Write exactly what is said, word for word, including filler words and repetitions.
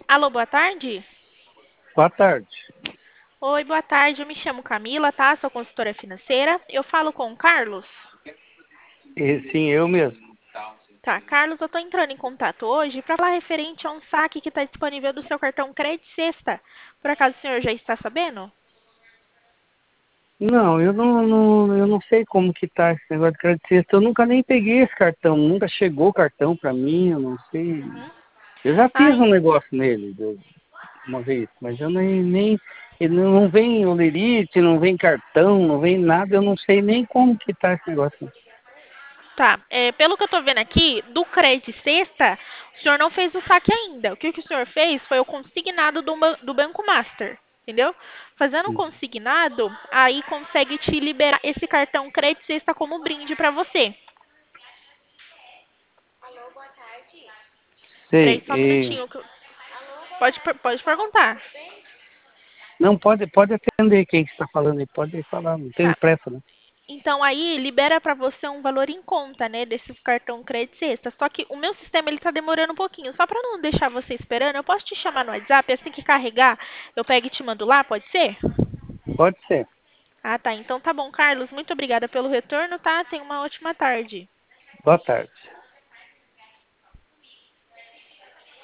Alô, boa tarde? Boa tarde. Oi, boa tarde. Eu me chamo Camila, tá? Sou consultora financeira. Eu falo com o Carlos. E, sim, eu mesmo. Tá, Carlos, eu tô entrando em contato hoje para falar referente a um saque que está disponível do seu cartão Crédito Sexta. Por acaso o senhor já está sabendo? Não, eu não, não, eu não sei como que tá esse negócio de crédito sexta. Eu nunca nem peguei esse cartão, nunca chegou o cartão para mim, eu não sei. Uhum. Eu já fiz Ai, um negócio nele eu- uma vez, mas eu nem, nem ele não vem olerite, não vem cartão, não vem nada, eu não sei nem como que tá esse negócio. tá. É, pelo que eu tô vendo aqui, do Crédito Sexta, o senhor não fez o saque ainda. O que, que o senhor fez foi o consignado do, ban- do Banco Master. Entendeu? Fazendo o consignado, aí consegue te liberar esse cartão Crédito Sexta como brinde para você. Peraí, Sei, só um e, minutinho. que eu- Pode, per- pode perguntar. não pode, pode atender quem está falando aí, pode falar, não tem Tá. pressa, né? Então aí libera para você um valor em conta, né, desse cartão crédito sexta. Só que o meu sistema ele tá demorando um pouquinho. Só para não deixar você esperando, eu posso te chamar no WhatsApp, assim que carregar, eu pego e te mando lá, pode ser? Pode ser. Ah, tá. Então tá bom, Carlos. Muito obrigada pelo retorno, tá? Tenha uma ótima tarde. Boa tarde.